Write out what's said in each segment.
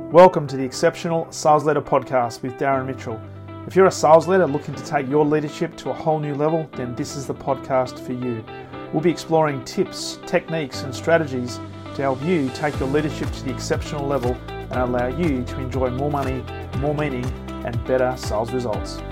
Welcome to the Exceptional Sales Leader Podcast with Darren Mitchell. If you're a sales leader looking to take your leadership to a whole new level, then this is the podcast for you. We'll be exploring tips, techniques, and strategies to help you take your leadership to the exceptional level and allow you to enjoy more money, more meaning, and better sales results.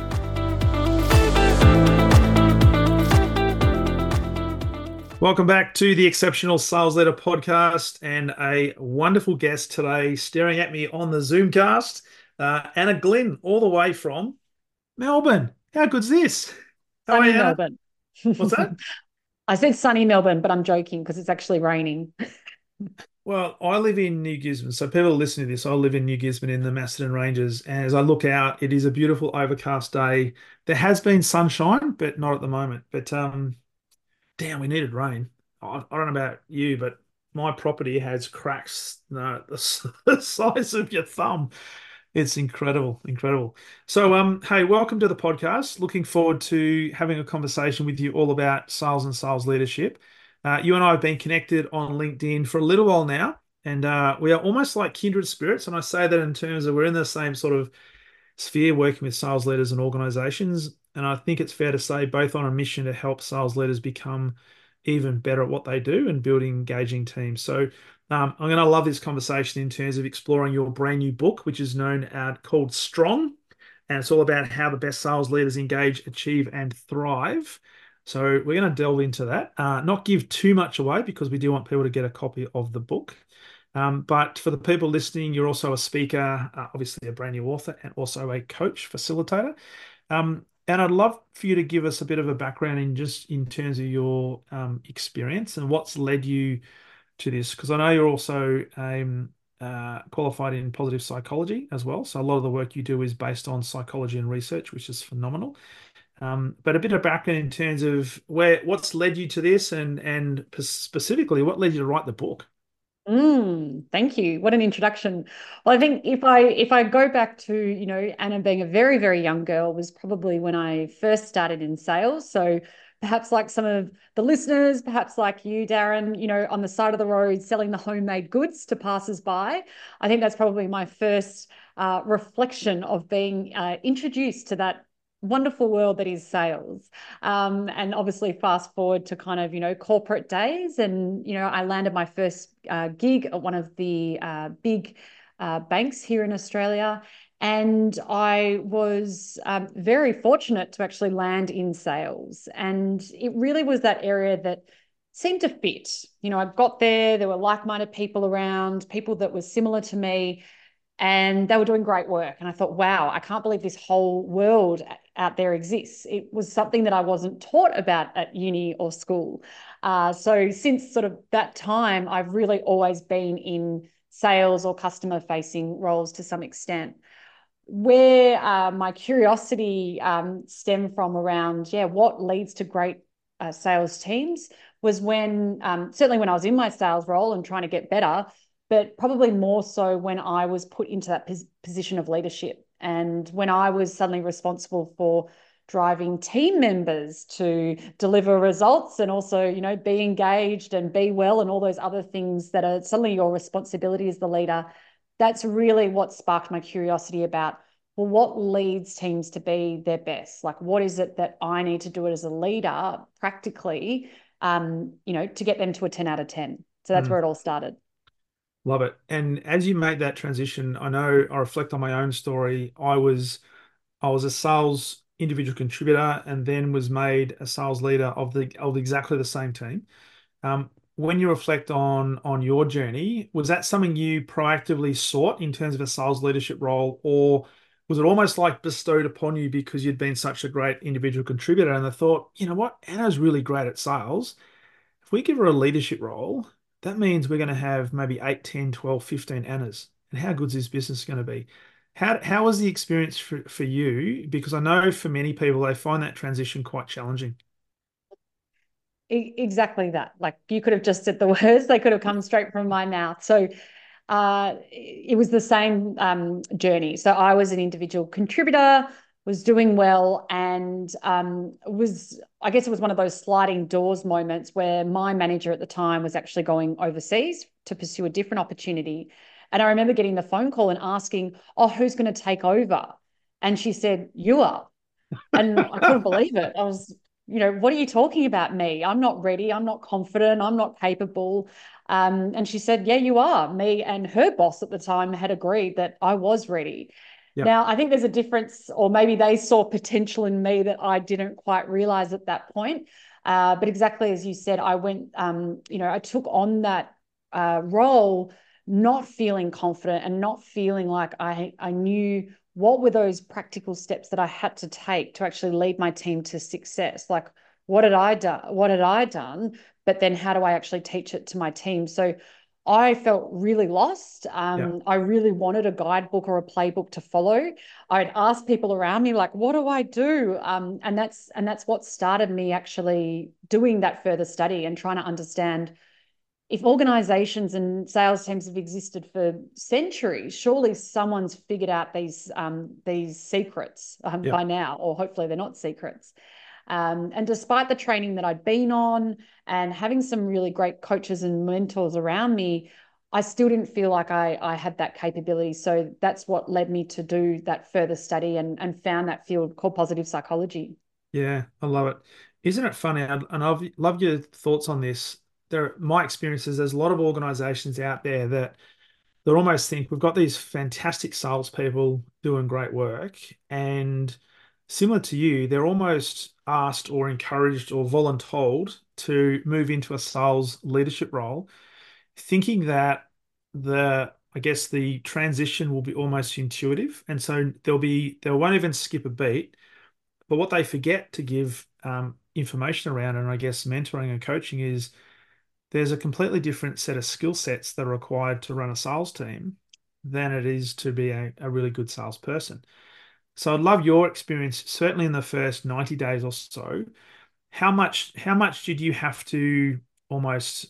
Welcome back to the Exceptional Sales Leader Podcast, and a wonderful guest today staring at me on the Zoomcast, Anna Glynn, all the way from Melbourne. How good's this? Sunny Melbourne. What's that? I said sunny Melbourne, but I'm joking because it's actually raining. Well, I live in New Gisborne, so people listening to this, I live in New Gisborne in the Macedon Ranges, and as I look out, it is a beautiful overcast day. There has been sunshine, but not at the moment. But damn, we needed rain. I don't know about you, but my property has cracks the size of your thumb. It's incredible, incredible. So, hey, welcome to the podcast. Looking forward to having a conversation with you all about sales and sales leadership. You and I have been connected on LinkedIn for a little while now, and we are almost like kindred spirits. And I say that in terms of we're in the same sort of sphere working with sales leaders and organizations. And I think it's fair to say both on a mission to help sales leaders become even better at what they do and building engaging teams. So I'm going to love this conversation in terms of exploring your brand new book, which is called Strong. And it's all about how the best sales leaders engage, achieve, and thrive. So we're going to delve into that, not give too much away because we do want people to get a copy of the book. But for the people listening, you're also a speaker, obviously a brand new author, and also a coach facilitator. And I'd love for you to give us a bit of a background in terms of your experience and what's led you to this, because I know you're also qualified in positive psychology as well. So a lot of the work you do is based on psychology and research, which is phenomenal. But a bit of background in terms of what's led you to this, and specifically what led you to write the book. Thank you. What an introduction. Well, I think if I go back to, Anna being a very, very young girl was probably when I first started in sales. So perhaps like some of the listeners, perhaps like you, Darren, on the side of the road selling the homemade goods to passers-by. I think that's probably my first reflection of being introduced to that wonderful world that is sales. And obviously fast forward to kind of, corporate days. And, I landed my first gig at one of the big banks here in Australia. And I was very fortunate to actually land in sales. And it really was that area that seemed to fit. I got there were like-minded people around, people that were similar to me, and they were doing great work. And I thought, wow, I can't believe this whole world out there exists. It was something that I wasn't taught about at uni or school. So since sort of that time, I've really always been in sales or customer facing roles to some extent. Where my curiosity stemmed from around, what leads to great sales teams was when, certainly when I was in my sales role and trying to get better, but probably more so when I was put into that position of leadership. And when I was suddenly responsible for driving team members to deliver results and also, be engaged and be well and all those other things that are suddenly your responsibility as the leader, that's really what sparked my curiosity about, well, what leads teams to be their best? Like, what is it that I need to do it as a leader practically, to get them to a 10 out of 10. So that's where it all started. Love it. And as you make that transition, I know I reflect on my own story. I was a sales individual contributor and then was made a sales leader of exactly the same team. When you reflect on your journey, was that something you proactively sought in terms of a sales leadership role, or was it almost like bestowed upon you because you'd been such a great individual contributor and they thought, you know what, Anna's really great at sales. If we give her a leadership role, that means we're going to have maybe 8, 10, 12, 15 Annas. And how good's this business going to be? How was the experience for you? Because I know for many people, they find that transition quite challenging. Exactly that. Like you could have just said the words, they could have come straight from my mouth. So it was the same journey. So I was an individual contributor, was doing well, and I guess it was one of those sliding doors moments where my manager at the time was actually going overseas to pursue a different opportunity. And I remember getting the phone call and asking, oh, who's going to take over? And she said, you are. And I couldn't believe it. I was, what are you talking about me? I'm not ready. I'm not confident. I'm not capable. And she said, yeah, you are. Me and her boss at the time had agreed that I was ready. Yep. Now, I think there's a difference, or maybe they saw potential in me that I didn't quite realize at that point. But exactly as you said, I went, I took on that role not feeling confident and not feeling like I knew what were those practical steps that I had to take to actually lead my team to success. Like, what had I done? What had I done? But then how do I actually teach it to my team? So I felt really lost. Yeah. I really wanted a guidebook or a playbook to follow. I'd ask people around me, like, what do I do? And that's what started me actually doing that further study and trying to understand, if organizations and sales teams have existed for centuries, surely someone's figured out these secrets Yep. by now, or hopefully they're not secrets. And despite the training that I'd been on and having some really great coaches and mentors around me, I still didn't feel like I had that capability. So that's what led me to do that further study and found that field called positive psychology. Yeah, I love it. Isn't it funny? And I've loved your thoughts on this. My experiences, there's a lot of organizations out there that they almost think we've got these fantastic salespeople doing great work. And similar to you, they're almost asked or encouraged or voluntold to move into a sales leadership role, thinking that I guess the transition will be almost intuitive. And so they won't even skip a beat. But what they forget to give information around, and I guess mentoring and coaching, is there's a completely different set of skill sets that are required to run a sales team than it is to be a really good salesperson. So I'd love your experience, certainly in the first 90 days or so. How much did you have to almost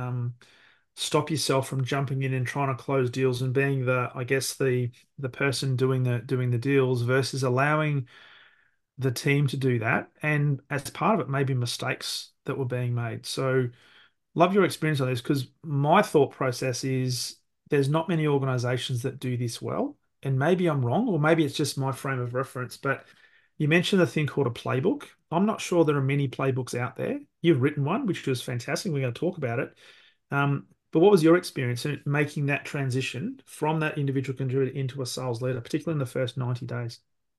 stop yourself from jumping in and trying to close deals and being I guess the person doing the deals versus allowing the team to do that, and as part of it, maybe mistakes that were being made. So, love your experience on this because my thought process is there's not many organizations that do this well. And maybe I'm wrong, or maybe it's just my frame of reference. But you mentioned a thing called a playbook. I'm not sure there are many playbooks out there. You've written one, which was fantastic. We're going to talk about it. But what was your experience in making that transition from that individual contributor into a sales leader, particularly in the first 90 days?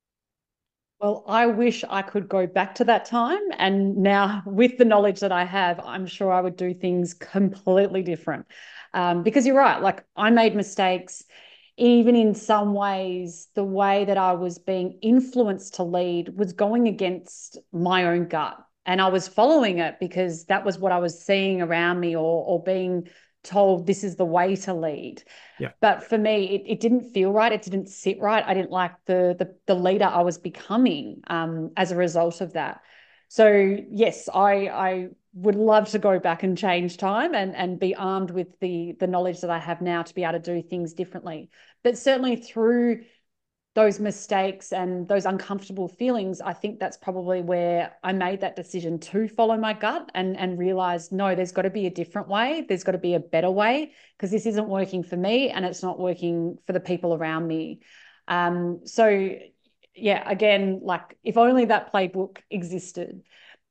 Well, I wish I could go back to that time. And now, with the knowledge that I have, I'm sure I would do things completely different. Because you're right, like I made mistakes. Even in some ways, the way that I was being influenced to lead was going against my own gut. And I was following it because that was what I was seeing around me, or being told this is the way to lead. Yeah. But for me, it didn't feel right. It didn't sit right. I didn't like the leader I was becoming as a result of that. So yes, I would love to go back and change time and be armed with the knowledge that I have now to be able to do things differently. But certainly through those mistakes and those uncomfortable feelings, I think that's probably where I made that decision to follow my gut and realize, no, there's got to be a different way. There's got to be a better way because this isn't working for me and it's not working for the people around me. So yeah, again, like if only that playbook existed.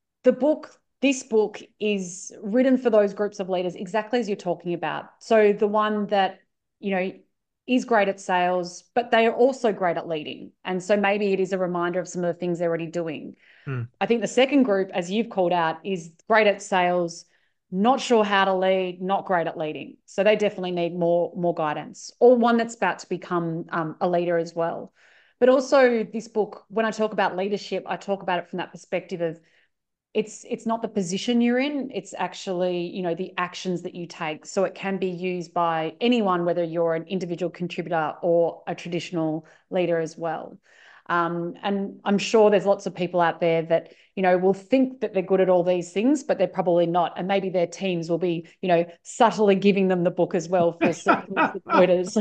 This book is written for those groups of leaders, exactly as you're talking about. So the one that, you know, is great at sales, but they are also great at leading. And so maybe it is a reminder of some of the things they're already doing. Hmm. I think the second group, as you've called out, is great at sales, not sure how to lead, not great at leading. So they definitely need more guidance, or one that's about to become a leader as well. But also this book, when I talk about leadership, I talk about it from that perspective of it's not the position you're in, it's actually, the actions that you take. So it can be used by anyone, whether you're an individual contributor or a traditional leader as well. And I'm sure there's lots of people out there that, will think that they're good at all these things, but they're probably not. And maybe their teams will be, subtly giving them the book as well for certain exploiters.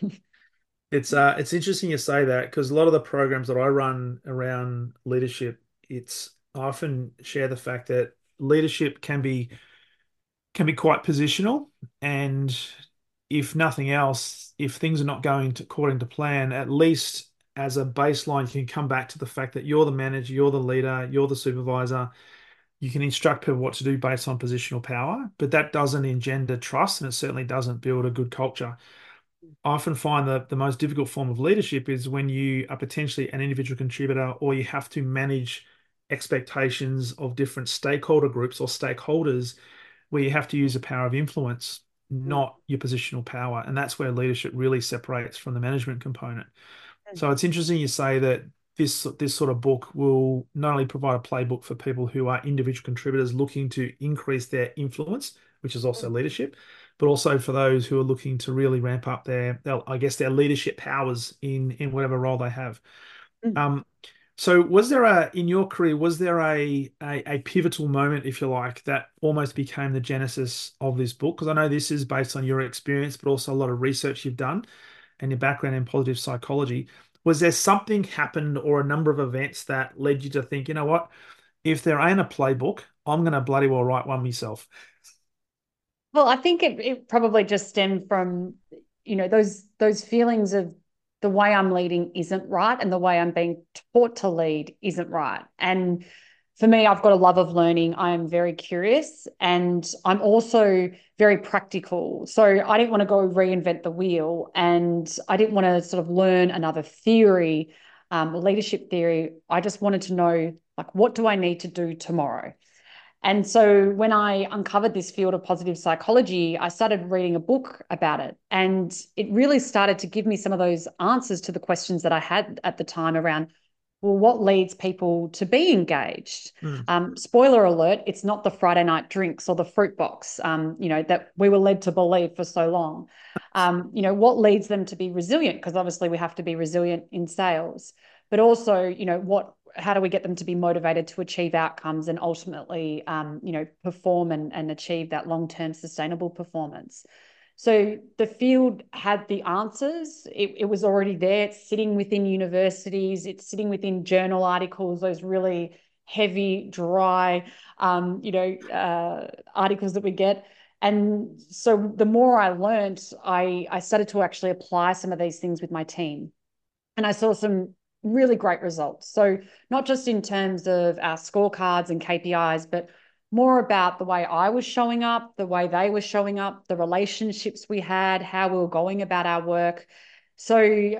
It's interesting you say that because a lot of the programs that I run around leadership, I often share the fact that leadership can be quite positional, and if nothing else, if things are not going according to plan, at least as a baseline, you can come back to the fact that you're the manager, you're the leader, you're the supervisor. You can instruct people what to do based on positional power, but that doesn't engender trust and it certainly doesn't build a good culture. I often find that the most difficult form of leadership is when you are potentially an individual contributor or you have to manage expectations of different stakeholder groups or stakeholders where you have to use the power of influence, not your positional power. And that's where leadership really separates from the management component. So it's interesting you say that this sort of book will not only provide a playbook for people who are individual contributors looking to increase their influence, which is also leadership, but also for those who are looking to really ramp up I guess, their leadership powers in whatever role they have. Um, so in your career, was there a pivotal moment, if you like, that almost became the genesis of this book? Because I know this is based on your experience, but also a lot of research you've done and your background in positive psychology. Was there something happened or a number of events that led you to think, you know what, if there ain't a playbook, I'm going to bloody well write one myself? Well, I think it probably just stemmed from, those feelings of the way I'm leading isn't right and the way I'm being taught to lead isn't right. And for me, I've got a love of learning. I am very curious and I'm also very practical. So I didn't want to go reinvent the wheel and I didn't want to sort of learn another theory, leadership theory. I just wanted to know, like, what do I need to do tomorrow? And so when I uncovered this field of positive psychology, I started reading a book about it. And it really started to give me some of those answers to the questions that I had at the time around, well, what leads people to be engaged? Hmm. Spoiler alert, it's not the Friday night drinks or the fruit box, that we were led to believe for so long. What leads them to be resilient? Because obviously we have to be resilient in sales, but also, how do we get them to be motivated to achieve outcomes and ultimately, perform and achieve that long-term sustainable performance? So the field had the answers. It was already there. It's sitting within universities. It's sitting within journal articles, those really heavy, dry, articles that we get. And so the more I learned, I started to actually apply some of these things with my team. And I saw some really great results. So not just in terms of our scorecards and KPIs, but more about the way I was showing up, the way they were showing up, the relationships we had, how we were going about our work. So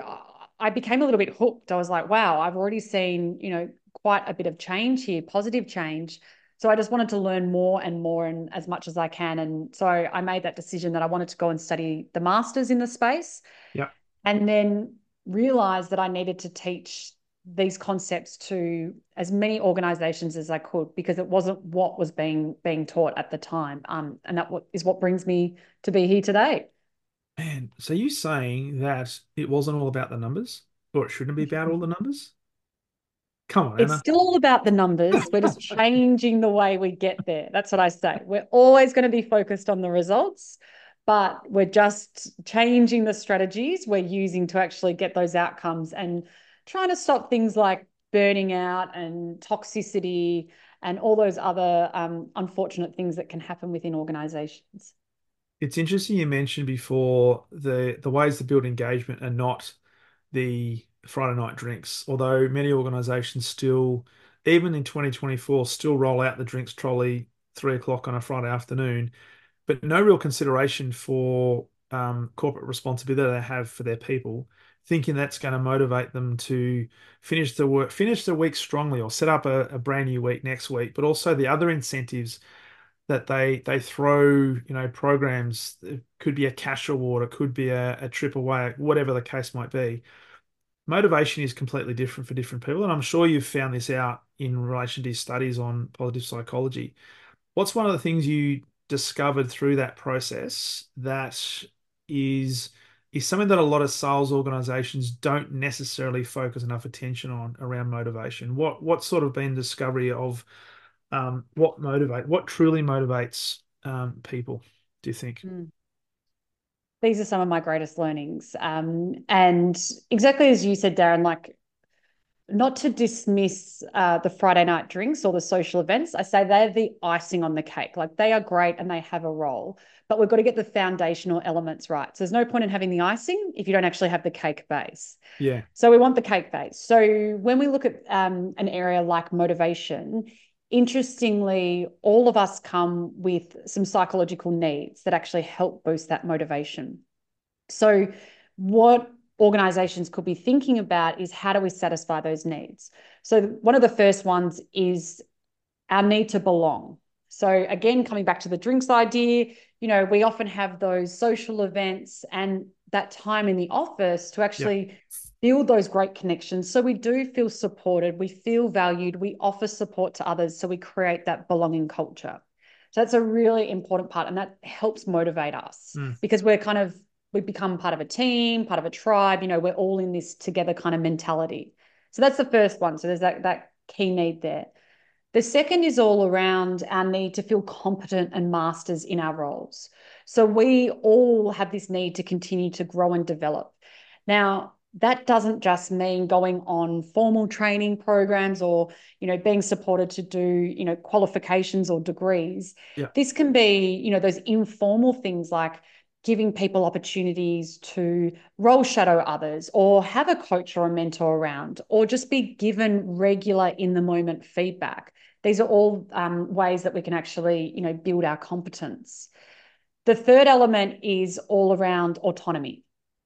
I became a little bit hooked. I was like, wow, I've already seen, quite a bit of change here, positive change. So I just wanted to learn more and more and as much as I can. And so I made that decision that I wanted to go and study the masters in the space Yeah. and then realized that I needed to teach these concepts to as many organizations as I could because it wasn't what was being taught at the time. And that is what brings me to be here today. Man, so you saying that it wasn't all about the numbers, or it shouldn't be about all the numbers? Come on, It's Anna. still all about the numbers. We're just changing the way we get there. That's what I say. We're always going to be focused on the results, but we're just changing the strategies we're using to actually get those outcomes and trying to stop things like burning out and toxicity and all those other unfortunate things that can happen within organizations. It's interesting you mentioned before the ways to build engagement are not the Friday night drinks, although many organizations still, even in 2024, still roll out the drinks trolley 3 o'clock on a Friday afternoon, but no real consideration for corporate responsibility they have for their people, thinking that's going to motivate them to finish the week strongly or set up a brand new week next week, but also the other incentives that they throw, programs. It could be a cash award, it could be a trip away, whatever the case might be. Motivation is completely different for different people, and I'm sure you've found this out in relation to your studies on positive psychology. What's one of the things you discovered through that process that is is something that a lot of sales organizations don't necessarily focus enough attention on around motivation? What's sort of been discovery of what truly motivates people, do you think? Mm. These are some of my greatest learnings. And exactly as you said, Darren, like not to dismiss the Friday night drinks or the social events. I say they're the icing on the cake. Like they are great and they have a role, but we've got to get the foundational elements right. So there's no point in having the icing if you don't actually have the cake base. Yeah. So we want the cake base. So when we look at an area like motivation, interestingly, all of us come with some psychological needs that actually help boost that motivation. So, what organizations could be thinking about is how do we satisfy those needs? So, one of the first ones is our need to belong. So, again, coming back to the drinks idea, we often have those social events and that time in the office to Yeah. actually build those great connections. So, we do feel supported, we feel valued, we offer support to others. So, we create that belonging culture. So, that's a really important part. And that helps motivate us Mm. because we become part of a team, part of a tribe. We're all in this together kind of mentality. So, that's the first one. So, there's that key need there. The second is all around our need to feel competent and masters in our roles. So we all have this need to continue to grow and develop. Now, that doesn't just mean going on formal training programs or, being supported to do, qualifications or degrees. Yeah. This can be, those informal things like giving people opportunities to role shadow others or have a coach or a mentor around or just be given regular in the moment feedback. These are all ways that we can actually, build our competence. The third element is all around autonomy.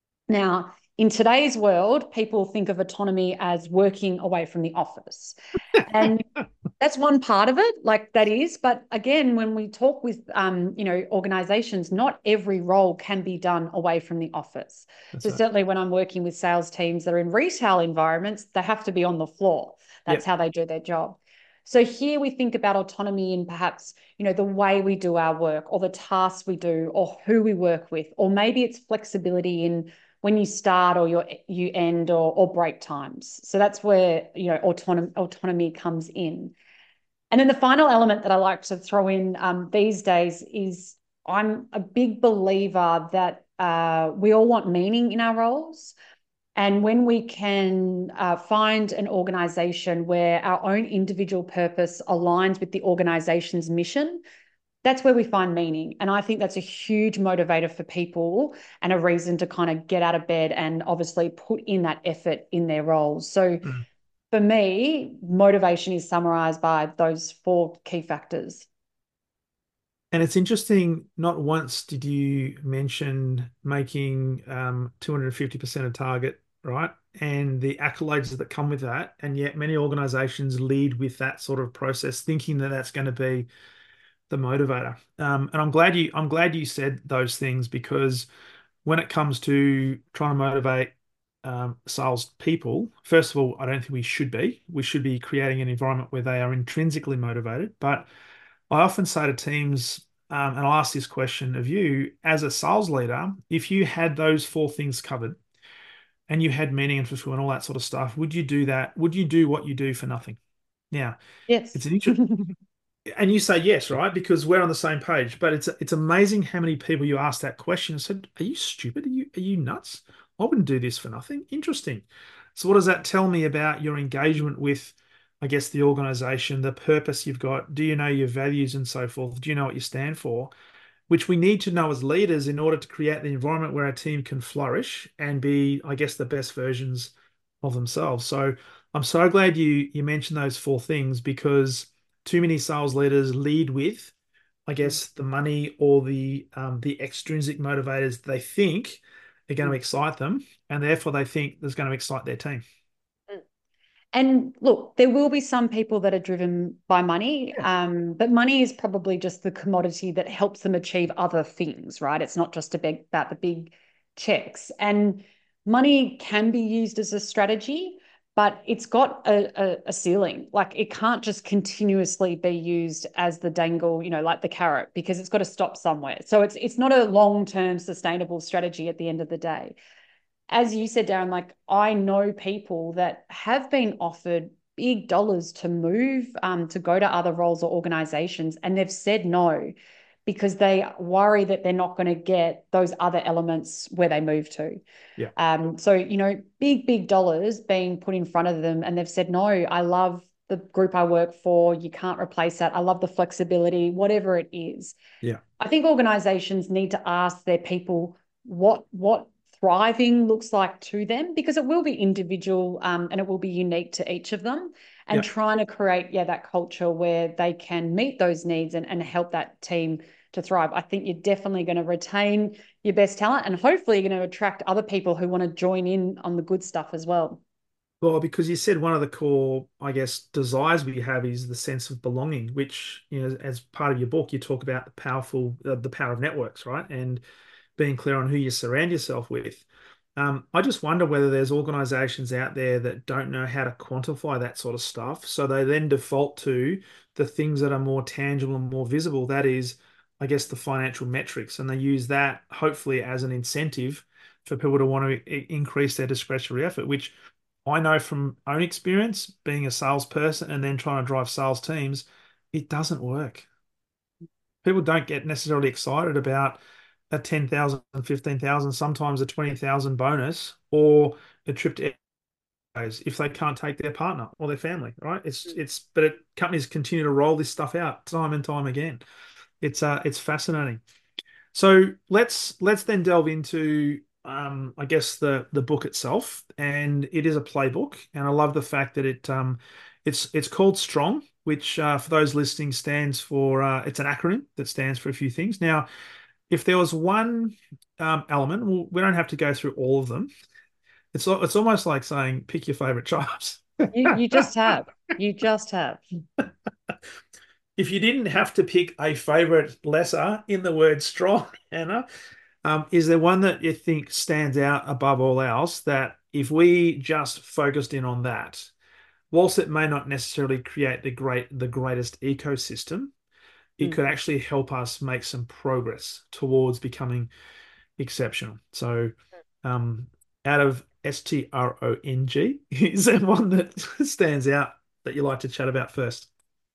Now, in today's world, people think of autonomy as working away from the office. And that's one part of it, like that is. But again, when we talk with, organizations, not every role can be done away from the office. That's So right. certainly when I'm working with sales teams that are in retail environments, they have to be on the floor. That's Yep. how they do their job. So here we think about autonomy in perhaps, the way we do our work or the tasks we do or who we work with, or maybe it's flexibility in when you start or you end or break times. So that's where, autonomy comes in. And then the final element that I like to throw in these days is I'm a big believer that we all want meaning in our roles. And when we can find an organization where our own individual purpose aligns with the organization's mission, that's where we find meaning. And I think that's a huge motivator for people and a reason to kind of get out of bed and obviously put in that effort in their roles. So Mm. for me, motivation is summarized by those four key factors. And it's interesting, not once did you mention making 250% a target, right? And the accolades that come with that. And yet many organizations lead with that sort of process, thinking that that's going to be the motivator. And I'm glad you said those things because when it comes to trying to motivate sales people, first of all, I don't think we should be. We should be creating an environment where they are intrinsically motivated. But I often say to teams, and I'll ask this question of you as a sales leader, if you had those four things covered and you had meaning and fulfillment, all that sort of stuff, would you do that? Would you do what you do for nothing? Now, it's Yes. an interesting, and you say yes, right? Because we're on the same page. But it's amazing how many people you ask that question and said, "Are you stupid? Are you nuts? I wouldn't do this for nothing." Interesting. So what does that tell me about your engagement with, I guess, the organization, the purpose you've got? Do you know your values and so forth? Do you know what you stand for? Which we need to know as leaders in order to create the environment where our team can flourish and be, I guess, the best versions of themselves. So I'm so glad you mentioned those four things because too many sales leaders lead with, I guess, the money or the extrinsic motivators they think are going to excite them, and therefore they think there's going to excite their team. And look, there will be some people that are driven by money, Yeah. but money is probably just the commodity that helps them achieve other things, right? It's not just about the big checks. And money can be used as a strategy, but it's got a ceiling. Like it can't just continuously be used as the dangle, like the carrot, because it's got to stop somewhere. So it's not a long-term sustainable strategy at the end of the day. As you said, Darren, like I know people that have been offered big dollars to move, to go to other roles or organizations, and they've said no because they worry that they're not going to get those other elements where they move to. Yeah. So, big dollars being put in front of them, and they've said, no, I love the group I work for. You can't replace that. I love the flexibility, whatever it is. Yeah. I think organizations need to ask their people what thriving looks like to them, because it will be individual, and it will be unique to each of them, and Yeah. trying to create that culture where they can meet those needs and help that team to thrive. I think you're definitely going to retain your best talent, and hopefully you're going to attract other people who want to join in on the good stuff as well. Well, because you said one of the core, I guess, desires we have is the sense of belonging, which, as part of your book, you talk about the power of networks, right? And being clear on who you surround yourself with. I just wonder whether there's organizations out there that don't know how to quantify that sort of stuff. So they then default to the things that are more tangible and more visible. That is, I guess, the financial metrics. And they use that hopefully as an incentive for people to want to increase their discretionary effort, which I know from own experience being a salesperson and then trying to drive sales teams, it doesn't work. People don't get necessarily excited about a 10,000, 15,000, sometimes a 20,000 bonus or a trip to airways if they can't take their partner or their family, right? But companies continue to roll this stuff out time and time again. It's fascinating. So let's then delve into I guess the book itself, and it is a playbook, and I love the fact that it's called Strong, which for those listening stands for it's an acronym that stands for a few things. Now, if there was one element, well, we don't have to go through all of them. It's almost like saying pick your favorite child. You just have. You just have. If you didn't have to pick a favorite letter in the word strong, Anna, is there one that you think stands out above all else that if we just focused in on that, whilst it may not necessarily create the greatest ecosystem, it Mm. could actually help us make some progress towards becoming exceptional. So, um, out of STRONG, is there one that stands out that you like to chat about first?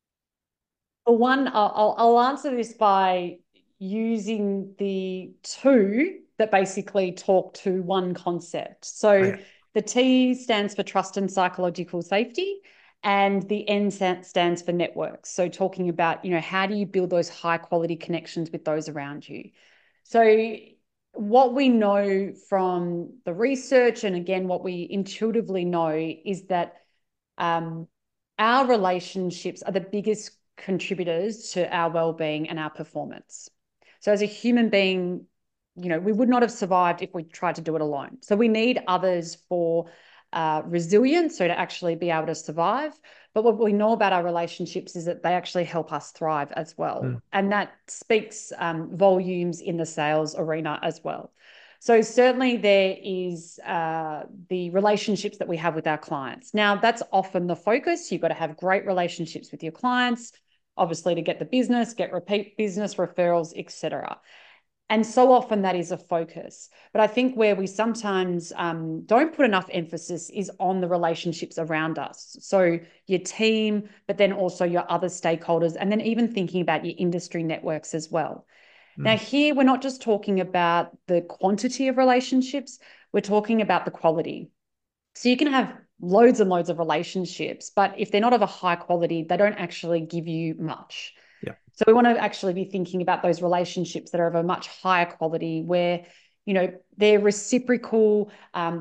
For one, I'll answer this by using the two that basically talk to one concept. So Okay. the T stands for trust and psychological safety, and the N stands for networks. So talking about, how do you build those high quality connections with those around you? So what we know from the research, and again, what we intuitively know, is that um, our relationships are the biggest contributors to our well-being and our performance. So as a human being, we would not have survived if we tried to do it alone. So we need others for resilience, so to actually be able to survive. But what we know about our relationships is that they actually help us thrive as well. Mm, And that speaks volumes in the sales arena as well. So certainly there is the relationships that we have with our clients. Now, that's often the focus. You've got to have great relationships with your clients, obviously to get the business, get repeat business, referrals, etc. And so often that is a focus. But I think where we sometimes don't put enough emphasis is on the relationships around us. So your team, but then also your other stakeholders, and then even thinking about your industry networks as well. Now, mm. here we're not just talking about the quantity of relationships, we're talking about the quality. So you can have loads and loads of relationships, but if they're not of a high quality, they don't actually give you much. Yeah. So we want to actually be thinking about those relationships that are of a much higher quality where, they're reciprocal,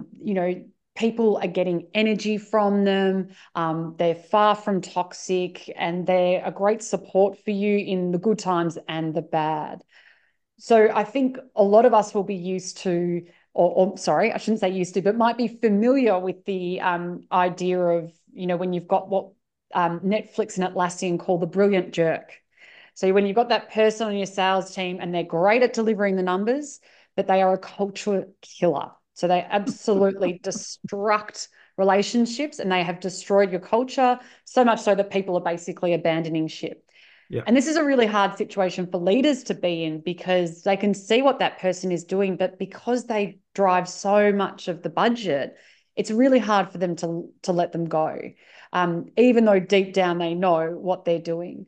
people are getting energy from them, they're far from toxic, and they're a great support for you in the good times and the bad. So I think a lot of us will be used to, or sorry, I shouldn't say used to, but might be familiar with the idea of, when you've got what Netflix and Atlassian call the brilliant jerk. So when you've got that person on your sales team and they're great at delivering the numbers, but they are a culture killer. So they absolutely destruct relationships, and they have destroyed your culture so much so that people are basically abandoning ship. Yeah. And this is a really hard situation for leaders to be in, because they can see what that person is doing, but because they drive so much of the budget, it's really hard for them to let them go, even though deep down they know what they're doing.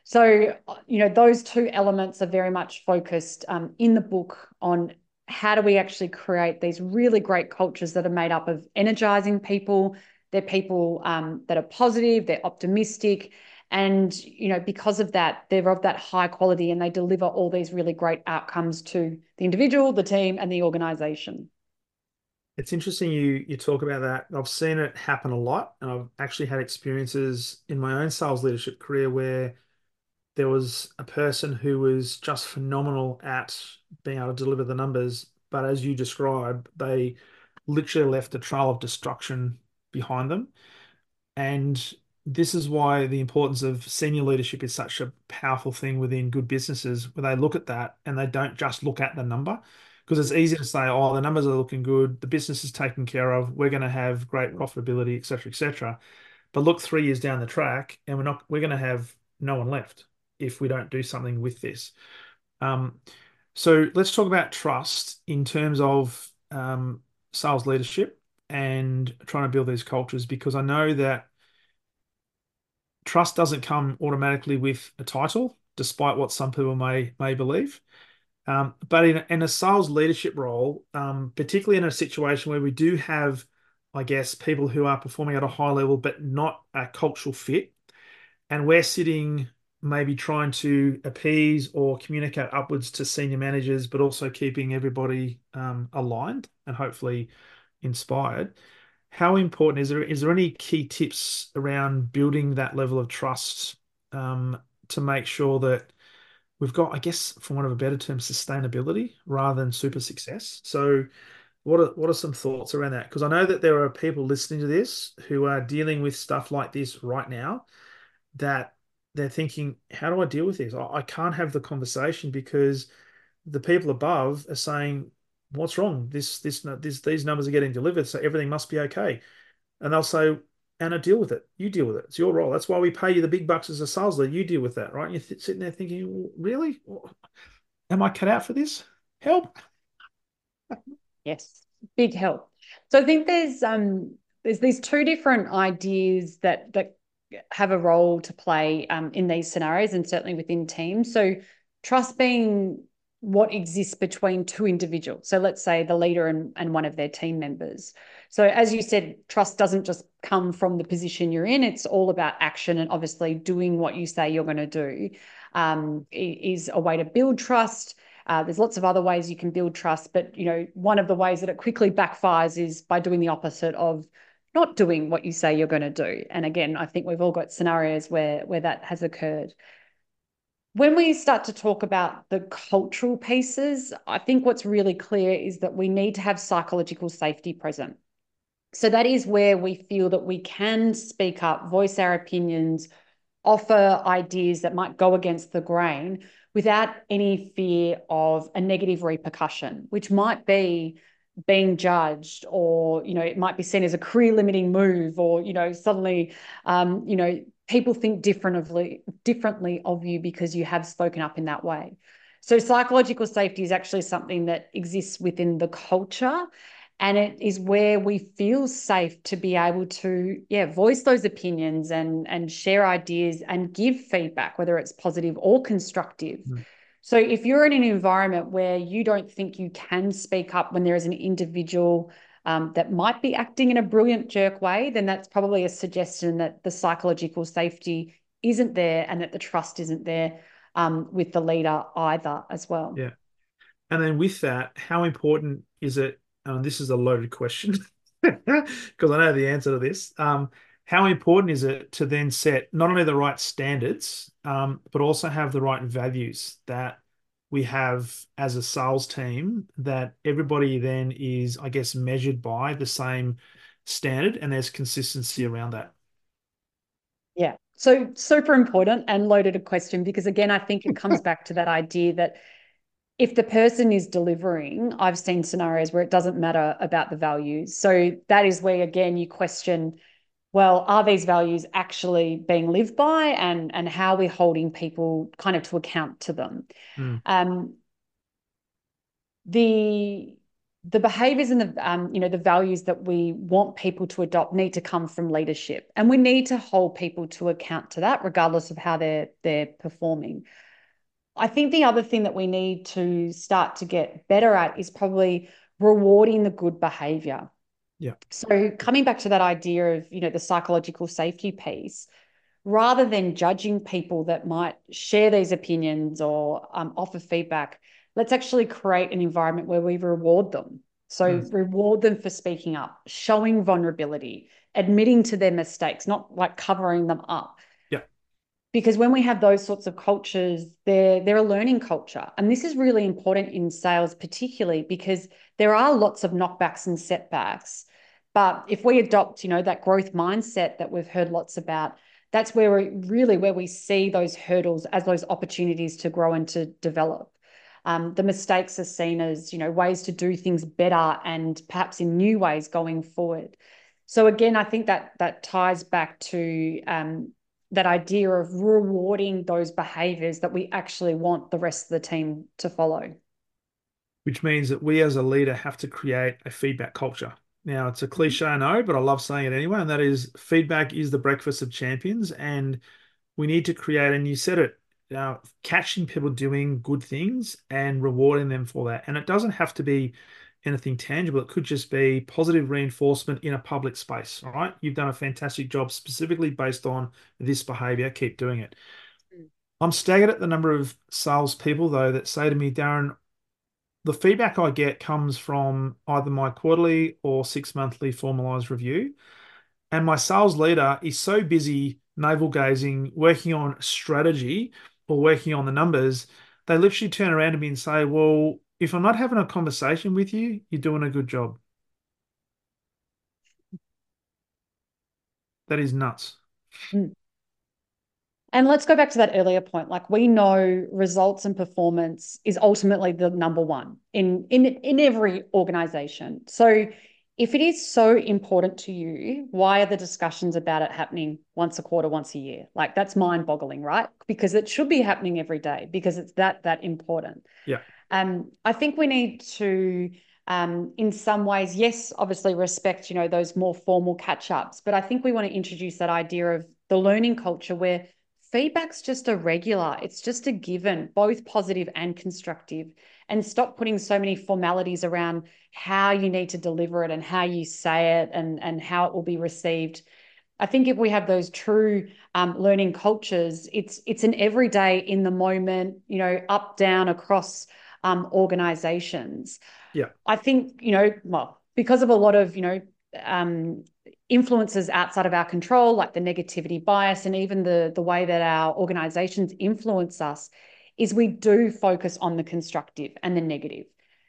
So, those two elements are very much focused in the book on how do we actually create these really great cultures that are made up of energizing people. They're people that are positive, they're optimistic, and because of that, they're of that high quality and they deliver all these really great outcomes to the individual, the team, and the organization. It's interesting you talk about that. I've seen it happen a lot, and I've actually had experiences in my own sales leadership career where there was a person who was just phenomenal at being able to deliver the numbers, but as you described, they literally left a trail of destruction behind them. And this is why the importance of senior leadership is such a powerful thing within good businesses, where they look at that and they don't just look at the number. Because it's easy to say, oh, the numbers are looking good, the business is taken care of, we're going to have great profitability, et cetera, et cetera. But look 3 years down the track, and we're going to have no one left if we don't do something with this. Um, so let's talk about trust in terms of sales leadership and trying to build these cultures, because I know that trust doesn't come automatically with a title, despite what some people may believe. But in a sales leadership role, particularly in a situation where we do have, I guess, people who are performing at a high level but not a cultural fit, and we're sitting maybe trying to appease or communicate upwards to senior managers, but also keeping everybody aligned and hopefully inspired. How important is there any key tips around building that level of trust to make sure that we've got, I guess, for want of a better term, sustainability rather than super success? So what are some thoughts around that? Because I know that there are people listening to this who are dealing with stuff like this right now, that they're thinking, how do I deal with this? I can't have the conversation because the people above are saying, what's wrong? These numbers are getting delivered, so everything must be okay. And they'll say, Anna, deal with it. You deal with it. It's your role. That's why we pay you the big bucks as a sales leader. You deal with that, right? And you're sitting there thinking, really? Am I cut out for this? Help. Yes, big help. So I think there's these two different ideas that have a role to play in these scenarios and certainly within teams. So trust being what exists between two individuals. So let's say the leader and one of their team members. So as you said, trust doesn't just come from the position you're in. It's all about action, and obviously doing what you say you're going to do is a way to build trust. There's lots of other ways you can build trust, but one of the ways that it quickly backfires is by doing the opposite of not doing what you say you're going to do. And again, I think we've all got scenarios where that has occurred. When we start to talk about the cultural pieces, I think what's really clear is that we need to have psychological safety present. So that is where we feel that we can speak up, voice our opinions, offer ideas that might go against the grain without any fear of a negative repercussion, which might be being judged, or it might be seen as a career limiting move, or suddenly people think differently of you because you have spoken up in that way. So psychological safety is actually something that exists within the culture, and it is where we feel safe to be able to voice those opinions and share ideas and give feedback, whether it's positive or constructive. Mm. So if you're in an environment where you don't think you can speak up when there is an individual that might be acting in a brilliant jerk way, then that's probably a suggestion that the psychological safety isn't there and that the trust isn't there with the leader either as well. Yeah. And then with that, how important is it? This is a loaded question because I know the answer to this. How important is it to then set not only the right standards, but also have the right values that we have as a sales team, that everybody then is, I guess, measured by the same standard and there's consistency around that? Yeah. So super important and loaded a question, because again, I think it comes back to that idea that if the person is delivering, I've seen scenarios where it doesn't matter about the values. So that is where, again, you question, well, are these values actually being lived by, and how are we holding people kind of to account to them? Mm. Um, the the behaviors and the values that we want people to adopt need to come from leadership, and we need to hold people to account to that, regardless of how they're performing. I think the other thing that we need to start to get better at is probably rewarding the good behavior. Yeah. So coming back to that idea of, the psychological safety piece, rather than judging people that might share these opinions or offer feedback, let's actually create an environment where we reward them. So Mm. reward them for speaking up, showing vulnerability, admitting to their mistakes, not like covering them up. Yeah. Because when we have those sorts of cultures, they're a learning culture. And this is really important in sales, particularly because there are lots of knockbacks and setbacks. But if we adopt, that growth mindset that we've heard lots about, that's where we see those hurdles as those opportunities to grow and to develop. The mistakes are seen as, ways to do things better and perhaps in new ways going forward. So again, I think that ties back to that idea of rewarding those behaviors that we actually want the rest of the team to follow. Which means that we as a leader have to create a feedback culture. Now, it's a cliche, I know, but I love saying it anyway, and that is feedback is the breakfast of champions. And we need to create, and you said it, catching people doing good things and rewarding them for that. And it doesn't have to be anything tangible. It could just be positive reinforcement in a public space. All right. You've done a fantastic job specifically based on this behavior. Keep doing it. Mm. I'm staggered at the number of salespeople, though, that say to me, Darren, the feedback I get comes from either my quarterly or 6 monthly formalized review. And my sales leader is so busy navel gazing, working on strategy or working on the numbers, they literally turn around to me and say, well, if I'm not having a conversation with you, you're doing a good job. That is nuts. Mm. And let's go back to that earlier point. Like we know results and performance is ultimately the number one in every organization. So if it is so important to you, why are the discussions about it happening once a quarter, once a year? Like that's mind-boggling, right? Because it should be happening every day because it's that important. Yeah. I think we need to, in some ways, yes, obviously respect, those more formal catch-ups, but I think we want to introduce that idea of the learning culture where feedback's just a regular, it's just a given, both positive and constructive, and stop putting so many formalities around how you need to deliver it and how you say it and how it will be received. I think if we have those true learning cultures, it's an everyday in the moment, up, down, across organizations. Yeah. I think, well, because of a lot of, um, influences outside of our control, like the negativity bias and even the way that our organizations influence us, is we do focus on the constructive and the negative.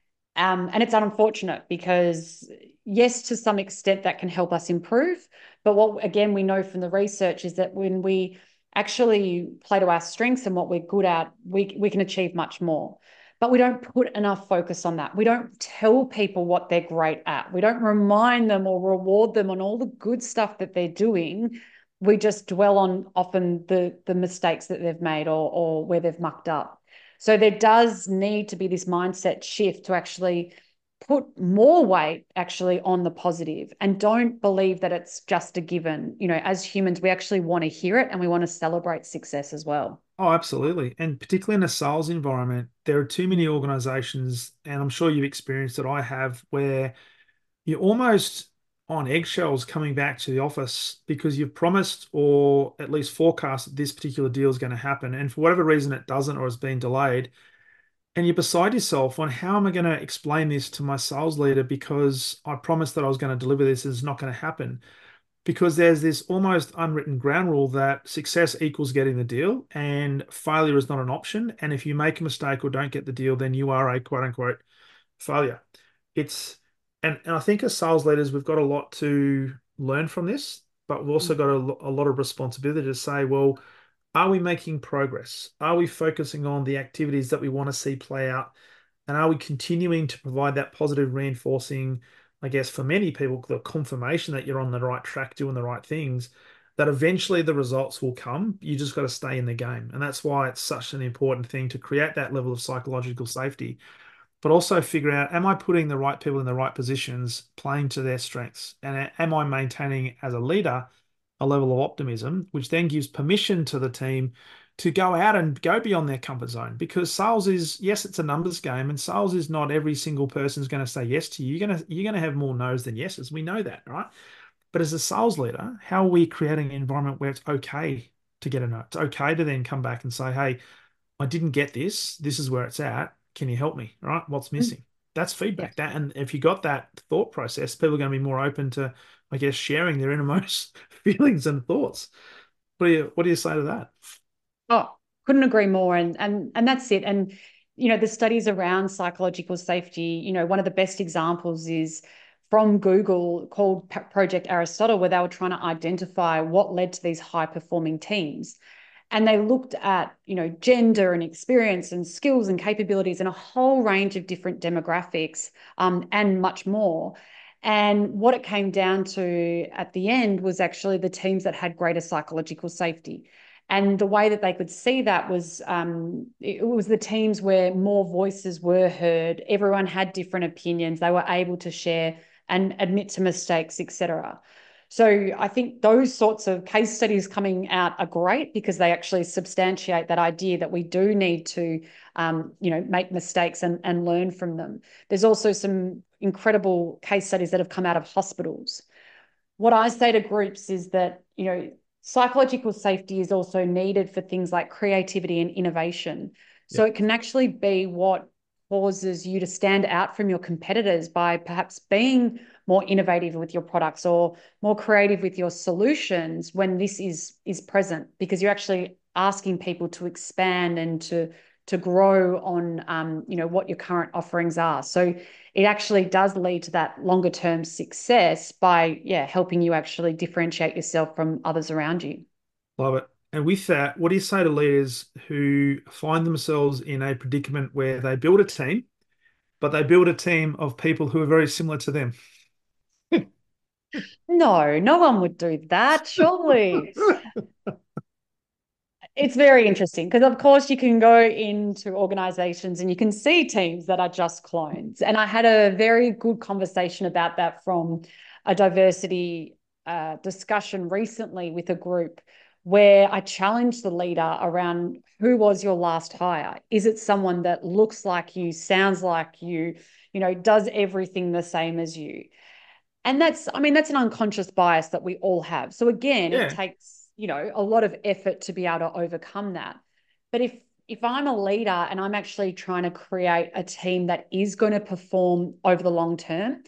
And it's unfortunate because, yes, to some extent that can help us improve. But what, again, we know from the research is that when we actually play to our strengths and what we're good at, we can achieve much more. But we don't put enough focus on that. We don't tell people what they're great at. We don't remind them or reward them on all the good stuff that they're doing. We just dwell on often the mistakes that they've made or where they've mucked up. So there does need to be this mindset shift to actually put more weight actually on the positive and don't believe that it's just a given. As humans, we actually want to hear it and we want to celebrate success as well. Oh, absolutely. And particularly in a sales environment, there are too many organizations, and I'm sure you've experienced it, I have, where you're almost on eggshells coming back to the office because you've promised or at least forecast that this particular deal is going to happen. And for whatever reason, it doesn't or has been delayed. And you're beside yourself on how am I going to explain this to my sales leader because I promised that I was going to deliver this and it's not going to happen. Because there's this almost unwritten ground rule that success equals getting the deal and failure is not an option. And if you make a mistake or don't get the deal, then you are a quote unquote failure. It's and I think as sales leaders, we've got a lot to learn from this, but we've also got a lot of responsibility to say, well, are we making progress? Are we focusing on the activities that we want to see play out? And are we continuing to provide that positive reinforcing, I guess, for many people, the confirmation that you're on the right track, doing the right things, that eventually the results will come. You just got to stay in the game. And that's why it's such an important thing to create that level of psychological safety. but also figure out, am I putting the right people in the right positions, playing to their strengths? And am I maintaining as a leader a level of optimism, which then gives permission to the team to go out and go beyond their comfort zone? Because sales is, yes, it's a numbers game, and sales is not every single person's going to say yes to you. You're going to have more no's than yeses. We know that, right? But as a sales leader, how are we creating an environment where it's okay to get a no? It's okay to then come back and say, hey, I didn't get this. This is where it's at. Can you help me? Right? What's Mm. missing? That's Yeah. feedback. That, and if you got that thought process, people are going to be more open to, I guess, sharing their innermost feelings and thoughts. What do you say to that? Oh, couldn't agree more. And that's it. And the studies around psychological safety, one of the best examples is from Google called Project Aristotle, where they were trying to identify what led to these high performing teams. And they looked at, gender and experience and skills and capabilities and a whole range of different demographics, and much more. And what it came down to at the end was actually the teams that had greater psychological safety. And the way that they could see that was, it was the teams where more voices were heard, everyone had different opinions, they were able to share and admit to mistakes, etc. So I think those sorts of case studies coming out are great because they actually substantiate that idea that we do need to, make mistakes and learn from them. There's also some incredible case studies that have come out of hospitals. What I say to groups is that, psychological safety is also needed for things like creativity and innovation. Yeah. So it can actually be what causes you to stand out from your competitors by perhaps being more innovative with your products or more creative with your solutions when this is present, because you're actually asking people to expand and to grow on, what your current offerings are. So it actually does lead to that longer term success by, helping you actually differentiate yourself from others around you. Love it. And with that, what do you say to leaders who find themselves in a predicament where they build a team, but they build a team of people who are very similar to them? No, no one would do that, surely. It's very interesting because, of course, you can go into organizations and you can see teams that are just clones. And I had a very good conversation about that from a diversity discussion recently with a group where I challenged the leader around who was your last hire? Is it someone that looks like you, sounds like you, does everything the same as you? And that's an unconscious bias that we all have. So again, it Yeah. takes, a lot of effort to be able to overcome that. But if I'm a leader and I'm actually trying to create a team that is going to perform over the long term,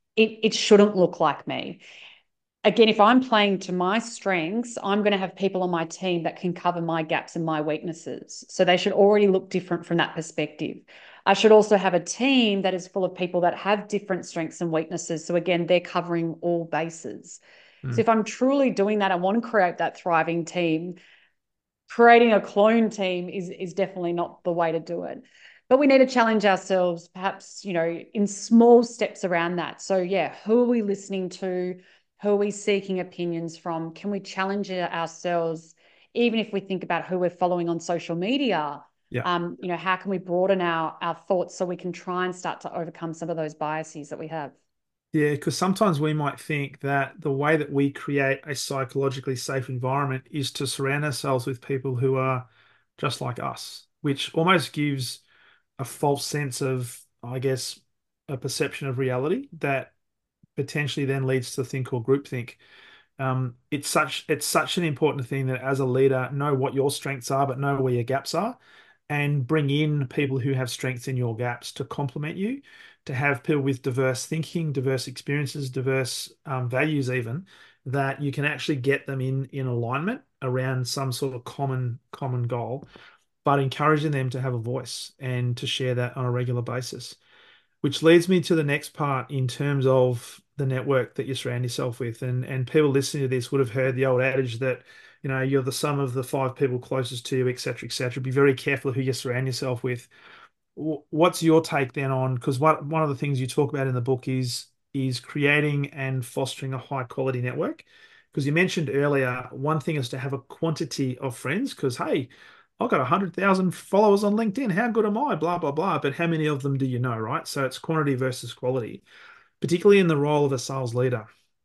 it shouldn't look like me. Again, if I'm playing to my strengths, I'm going to have people on my team that can cover my gaps and my weaknesses. So they should already look different from that perspective. I should also have a team that is full of people that have different strengths and weaknesses. So again, they're covering all bases. So Mm. if I'm truly doing that, I want to create that thriving team. Creating a clone team is definitely not the way to do it. But we need to challenge ourselves, perhaps, in small steps around that. So yeah, who are we listening to? Who are we seeking opinions from? Can we challenge ourselves, even if we think about who we're following on social media? Yeah. How can we broaden our thoughts so we can try and start to overcome some of those biases that we have? Yeah, because sometimes we might think that the way that we create a psychologically safe environment is to surround ourselves with people who are just like us, which almost gives a false sense of, I guess, a perception of reality that potentially then leads to a thing called groupthink. It's such an important thing that as a leader, know what your strengths are, but know where your gaps are, and bring in people who have strengths in your gaps to complement you, to have people with diverse thinking, diverse experiences, diverse values, even that you can actually get them in alignment around some sort of common goal, but encouraging them to have a voice and to share that on a regular basis. Which leads me to the next part in terms of the network that you surround yourself with. And people listening to this would have heard the old adage that, you're the sum of the five people closest to you, et cetera, et cetera. Be very careful who you surround yourself with. What's your take then on, because one of the things you talk about in the book is creating and fostering a high quality network. Because you mentioned earlier, one thing is to have a quantity of friends, because hey, I've got 100,000 followers on LinkedIn. How good am I? Blah, blah, blah. But how many of them do you know, right? So it's quantity versus quality, particularly in the role of a sales leader.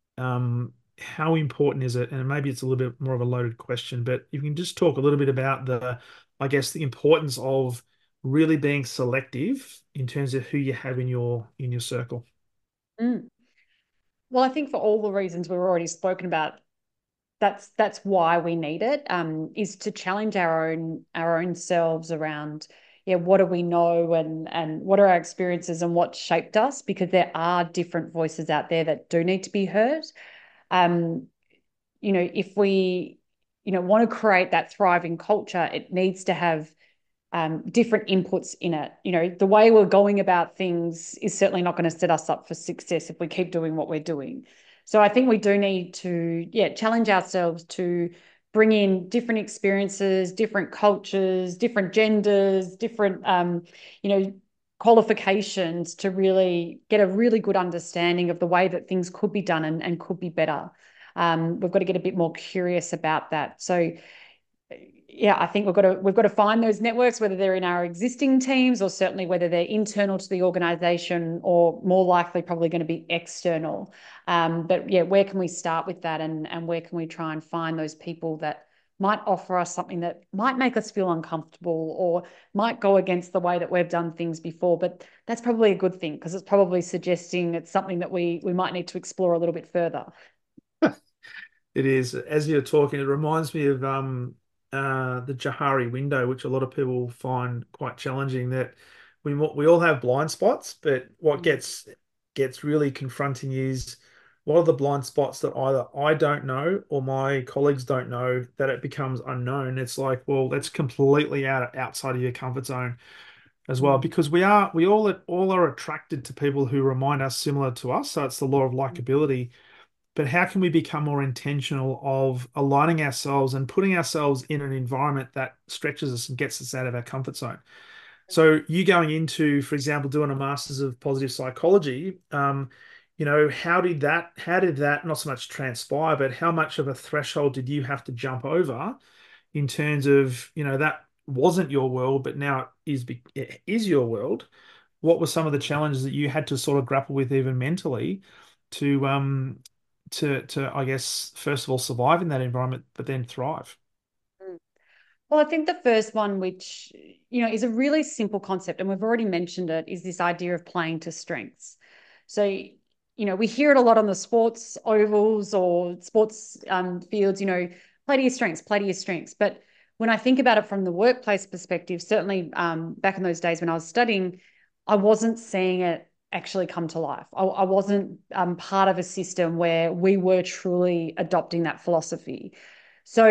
How important is it? And maybe it's a little bit more of a loaded question, but you can just talk a little bit about I guess, the importance of really being selective in terms of who you have in your circle. Mm. Well, I think for all the reasons we've already spoken about, that's why we need it, is to challenge our own selves around, yeah, what do we know, and what are our experiences and what shaped us, because there are different voices out there that do need to be heard. Um, if we, want to create that thriving culture, it needs to have different inputs in it. The way we're going about things is certainly not going to set us up for success if we keep doing what we're doing. So I think we do need to, yeah, challenge ourselves to bring in different experiences, different cultures, different genders, different, qualifications, to really get a really good understanding of the way that things could be done, and could be better. We've got to get a bit more curious about that. So yeah, I think we've got to find those networks, whether they're in our existing teams or certainly whether they're internal to the organization, or more likely probably going to be external. But yeah, where can we start with that, and where can we try and find those people that might offer us something that might make us feel uncomfortable, or might go against the way that we've done things before. But that's probably a good thing, because it's probably suggesting it's something that we might need to explore a little bit further. It is. As you're talking, it reminds me of the Johari window, which a lot of people find quite challenging. That we all have blind spots, but what gets really confronting is what are the blind spots that either I don't know or my colleagues don't know, that it becomes unknown. It's like, well, that's completely outside of your comfort zone as well, Mm. because we all are attracted to people who remind us similar to us. So it's the law of likability. But how can we become more intentional of aligning ourselves and putting ourselves in an environment that stretches us and gets us out of our comfort zone? So you going into, for example, doing a master's of positive psychology, how did that not so much transpire, but how much of a threshold did you have to jump over in terms of, that wasn't your world, but now it is your world? What were some of the challenges that you had to sort of grapple with even mentally to I guess, first of all survive in that environment, but then thrive? Well, I think the first one, which, is a really simple concept, and we've already mentioned it, is this idea of playing to strengths. So, we hear it a lot on the sports ovals or sports fields, play to your strengths, play to your strengths. But when I think about it from the workplace perspective, certainly back in those days when I was studying, I wasn't seeing it actually come to life. I wasn't part of a system where we were truly adopting that philosophy. So,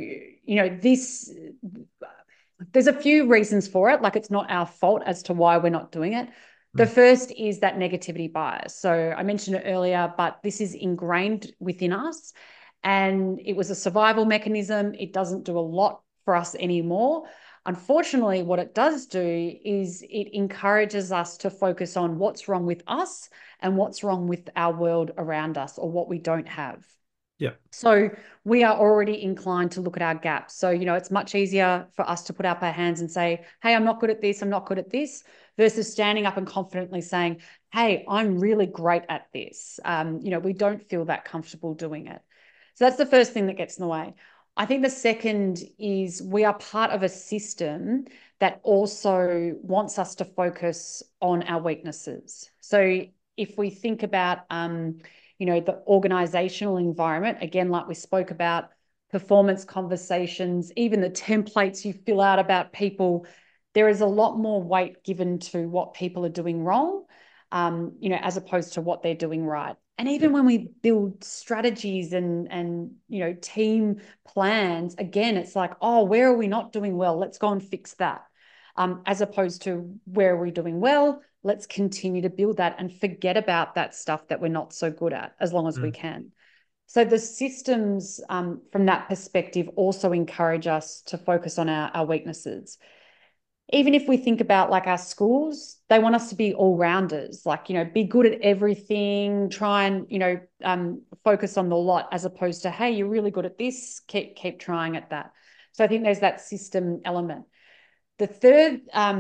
there's a few reasons for it. Like, it's not our fault as to why we're not doing it. The Mm. first is that negativity bias. So I mentioned it earlier, but this is ingrained within us, and it was a survival mechanism. It doesn't do a lot for us anymore. Unfortunately, what it does do is it encourages us to focus on what's wrong with us and what's wrong with our world around us, or what we don't have. Yeah. So we are already inclined to look at our gaps. So, it's much easier for us to put up our hands and say, hey, I'm not good at this, I'm not good at this, versus standing up and confidently saying, hey, I'm really great at this. We don't feel that comfortable doing it. So that's the first thing that gets in the way. I think the second is we are part of a system that also wants us to focus on our weaknesses. So if we think about, the organizational environment, again, like we spoke about, performance conversations, even the templates you fill out about people, there is a lot more weight given to what people are doing wrong, as opposed to what they're doing right. And Yeah. even when we build strategies and team plans, again, it's like, oh, where are we not doing well? Let's go and fix that. As opposed to, where are we doing well? Let's continue to build that and forget about that stuff that we're not so good at, as long as we Mm. can. So the systems, from that perspective, also encourage us to focus on our weaknesses. Even if we think about like our schools, they want us to be all rounders, like, be good at everything, try and, focus on the lot, as opposed to, hey, you're really good at this, keep trying at that. So I think there's that system element. The third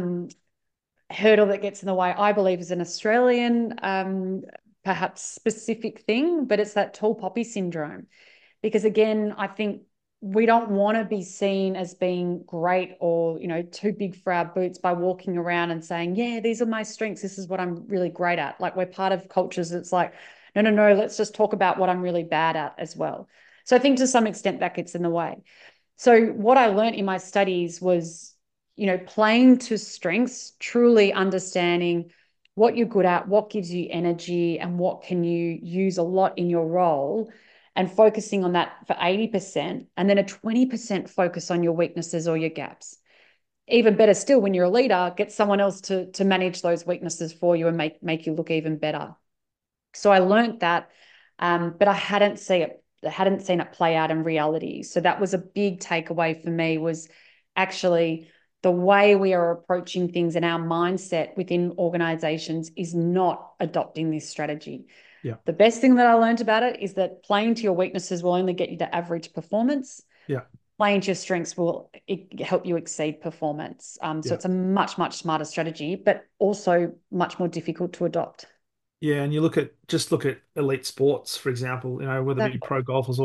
hurdle that gets in the way, I believe, is an Australian perhaps specific thing, but it's that tall poppy syndrome. Because again, I think we don't want to be seen as being great or, too big for our boots by walking around and saying, yeah, these are my strengths. This is what I'm really great at. Like, we're part of cultures. It's like, no, no, no, let's just talk about what I'm really bad at as well. So I think to some extent that gets in the way. So what I learned in my studies was, playing to strengths, truly understanding what you're good at, what gives you energy, and what can you use a lot in your role, and focusing on that for 80%, and then a 20% focus on your weaknesses or your gaps. Even better still, when you're a leader, get someone else to manage those weaknesses for you and make you look even better. So I learned that, but I hadn't seen it play out in reality. So that was a big takeaway for me, was actually the way we are approaching things and our mindset within organizations is not adopting this strategy. Yeah. The best thing that I learned about it is that playing to your weaknesses will only get you to average performance. Yeah. Playing to your strengths will help you exceed performance. So Yeah. it's a much, much smarter strategy, but also much more difficult to adopt. Yeah, and you look at elite sports, for example, whether it be Exactly. pro golfers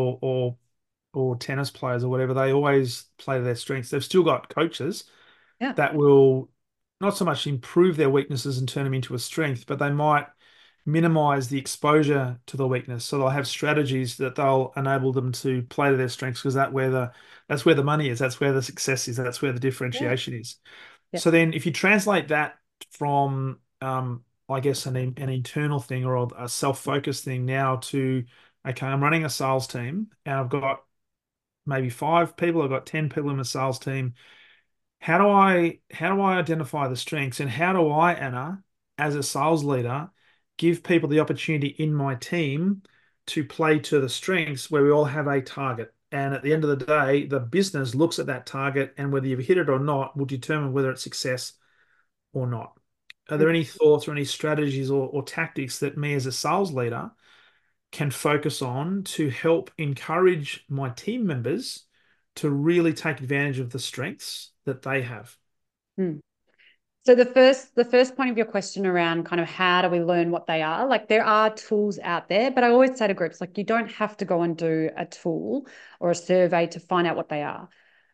or tennis players or whatever, they always play to their strengths. They've still got coaches Yeah. that will not so much improve their weaknesses and turn them into a strength, but they might minimize the exposure to the weakness. So they'll have strategies that they'll enable them to play to their strengths because that's where the money is, that's where the success is, that's where the Yeah. differentiation is. Yeah. So then if you translate that from I guess an internal thing or a self-focused thing now to, okay, I'm running a sales team and I've got maybe 5 people, I've got 10 people in the sales team. How do I identify the strengths, and how do I, Anna, as a sales leader, give people the opportunity in my team to play to the strengths where we all have a target? And at the end of the day, the business looks at that target, and whether you've hit it or not will determine whether it's success or not. Are there any thoughts or any strategies or tactics that me as a sales leader can focus on to help encourage my team members to really take advantage of the strengths that they have? Hmm. So the first point of your question around kind of how do we learn what they are, like there are tools out there, but I always say to groups, like, you don't have to go and do a tool or a survey to find out what they are.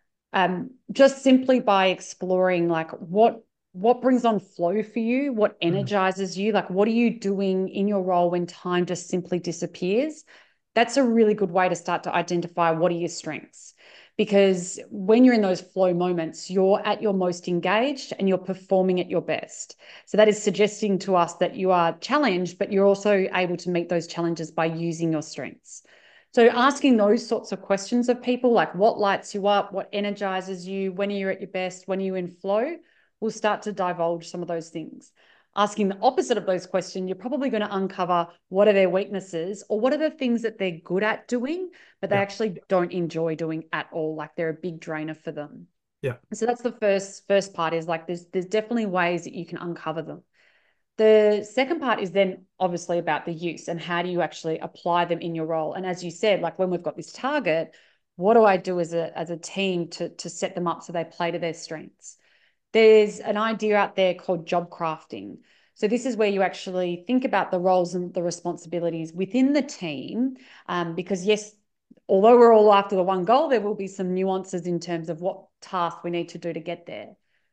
Just simply by exploring, like, what brings on flow for you, what Mm. energizes you, like what are you doing in your role when time just simply disappears. That's a really good way to start to identify what are your strengths, because when you're in those flow moments, you're at your most engaged and you're performing at your best. So that is suggesting to us that you are challenged, but you're also able to meet those challenges by using your strengths. So asking those sorts of questions of people, like what lights you up, what energizes you, when are you at your best, when are you in flow, will start to divulge some of those things. Asking the opposite of those questions, you're probably going to uncover what are their weaknesses or what are the things that they're good at doing, but they Yeah, actually don't enjoy doing at all. Like they're a big drainer for them. yeah, So that's the first part, is like there's definitely ways that you can uncover them. The second part is then obviously about the use and how do you actually apply them in your role. And as you said, like when we've got this target, what do I do as a team to set them up so they play to their strengths? There's an idea out there called job crafting. So this is where you actually think about the roles and the responsibilities within the team, because yes, although we're all after the one goal, there will be some nuances in terms of what task we need to do to get there.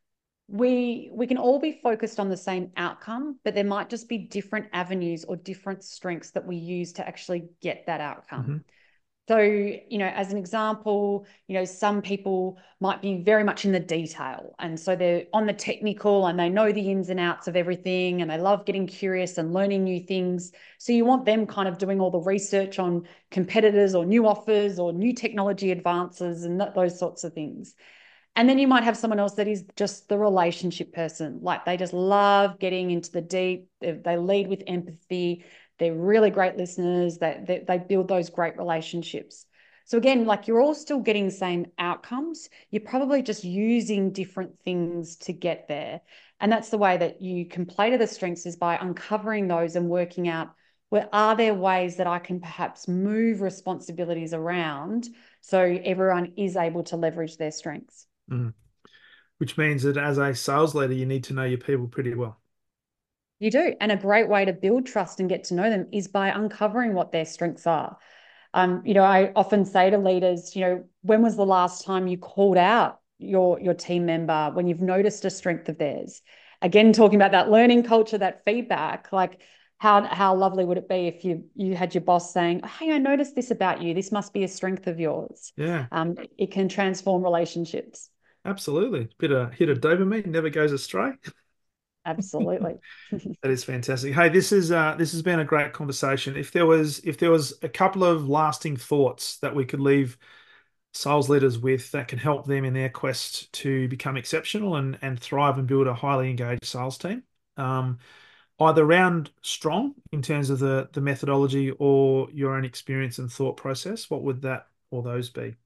We can all be focused on the same outcome, but there might just be different avenues or different strengths that we use to actually get that outcome. hmm So, as an example, some people might be very much in the detail. And so they're on the technical and they know the ins and outs of everything and they love getting curious and learning new things. So you want them kind of doing all the research on competitors or new offers or new technology advances and those sorts of things. And then you might have someone else that is just the relationship person. Like they just love getting into the deep. They lead with empathy. They're really great listeners. They build those great relationships. So again, like you're all still getting the same outcomes. You're probably just using different things to get there. And that's the way that you can play to the strengths, is by uncovering those and working out Where are there ways that I can perhaps move responsibilities around so everyone is able to leverage their strengths? Mm. Which means that as a sales leader, you need to know your people pretty well. You do. And a great way to build trust and get to know them is by uncovering what their strengths are. I often say to leaders, when was the last time you called out your team member when you've noticed a strength of theirs? Again, talking about that learning culture, that feedback, like how lovely would it be if you had your boss saying, "Hey, I noticed this about you. This must be a strength of yours." Yeah, It can transform relationships. absolutely. Bit of hit of dopamine never goes astray. Absolutely. That is fantastic. Hey, this has been a great conversation. If there was a couple of lasting thoughts that we could leave sales leaders with that can help them in their quest to become exceptional and thrive and build a highly engaged sales team, um, either around strong in terms of the methodology or your own experience and thought process, what would that or those be?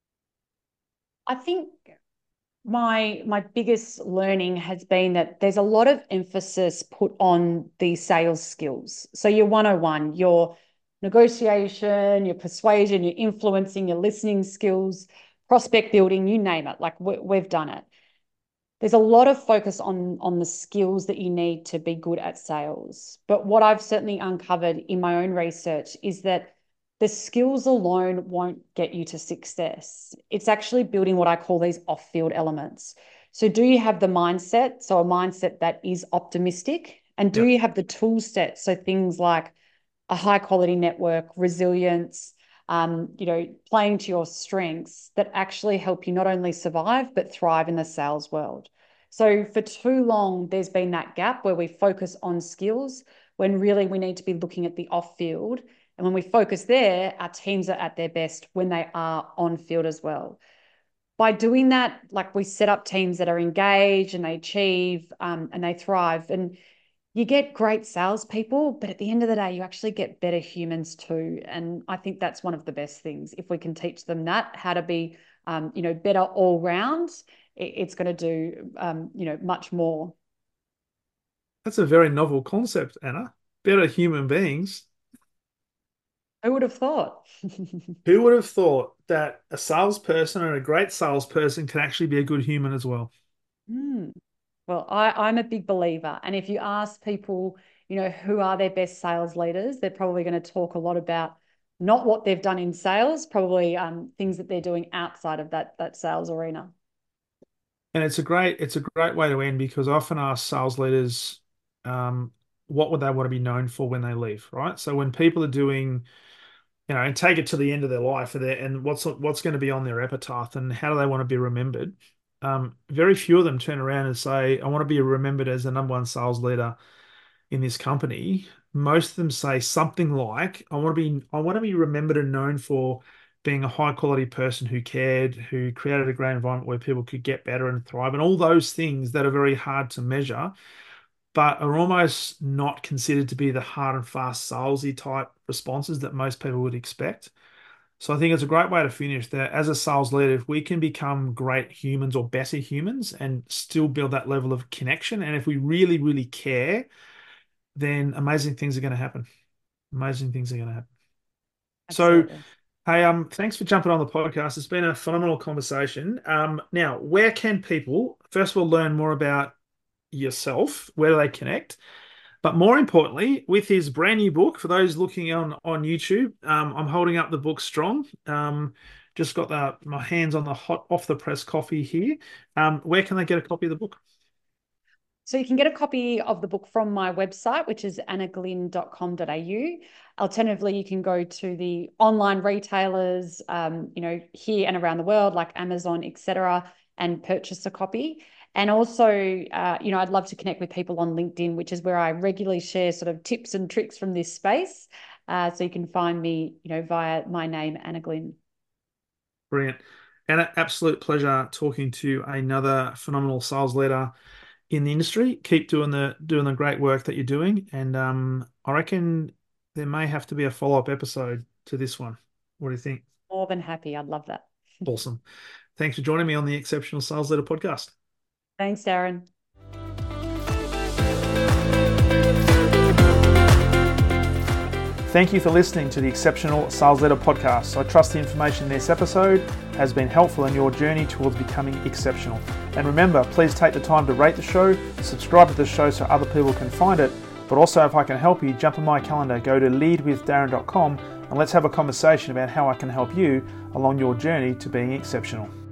I think my biggest learning has been that there's a lot of emphasis put on the sales skills. So your 101, your negotiation, your persuasion, your influencing, your listening skills, prospect building, you name it. Like we've done it. There's a lot of focus on the skills that you need to be good at sales. But what I've certainly uncovered in my own research is that the skills alone won't get you to success. It's actually building what I call these off-field elements. So do you have the mindset? So a mindset that is optimistic. And do Yeah. you have the tool set? So things like a high quality network, resilience, playing to your strengths that actually help you not only survive, but thrive in the sales world. So for too long, there's been that gap where we focus on skills when really we need to be looking at the off field. And when we focus there, our teams are at their best when they are on field as well. By doing that, like we set up teams that are engaged and they achieve and they thrive. And you get great salespeople, but at the end of the day, you actually get better humans too. And I think that's one of the best things. If we can teach them that, how to be, better all round, it's going to do, much more. That's a very novel concept, Anna. Better human beings. Who would have thought? Who would have thought that a salesperson and a great salesperson can actually be a good human as well? Hmm. Well, I'm a big believer. And if you ask people, who are their best sales leaders, they're probably going to talk a lot about not what they've done in sales, probably things that they're doing outside of that sales arena. And it's a great way to end because I often ask sales leaders, um, what would they want to be known for when they leave, right? So when people are doing, and take it to the end of their life, and what's going to be on their epitaph, and how do they want to be remembered? Very few of them turn around and say, "I want to be remembered as the number one sales leader in this company." Most of them say something like, "I want to be remembered and known for being a high quality person who cared, who created a great environment where people could get better and thrive," and all those things that are very hard to measure, but are almost not considered to be the hard and fast salesy type responses that most people would expect. So I think it's a great way to finish that as a sales leader, if we can become great humans or better humans and still build that level of connection, and if we really, really care, then amazing things are going to happen. Amazing things are going to happen. So, Absolutely. hey, thanks for jumping on the podcast. It's been a phenomenal conversation. Now, where can people, first of all, learn more about yourself? Where do they connect? But more importantly, with his brand new book, for those looking on YouTube, I'm holding up the book strong. Just got my hands on the hot off the press coffee here. Where can they get a copy of the book? So you can get a copy of the book from my website, which is annaglynn.com.au. Alternatively, you can go to the online retailers, here and around the world, like Amazon, etc., and purchase a copy. And also, I'd love to connect with people on LinkedIn, which is where I regularly share sort of tips and tricks from this space. So you can find me, via my name, Anna Glynn. Brilliant. And an absolute pleasure talking to another phenomenal sales leader in the industry. Keep doing the great work that you're doing. And I reckon there may have to be a follow-up episode to this one. What do you think? More than happy. I'd love that. Awesome. Thanks for joining me on the Exceptional Sales Leader podcast. Thanks, Darren. Thank you for listening to the Exceptional Sales Leader podcast. I trust the information in this episode has been helpful in your journey towards becoming exceptional. And remember, please take the time to rate the show, subscribe to the show so other people can find it. But also, if I can help you, jump on my calendar, go to leadwithdarren.com and let's have a conversation about how I can help you along your journey to being exceptional.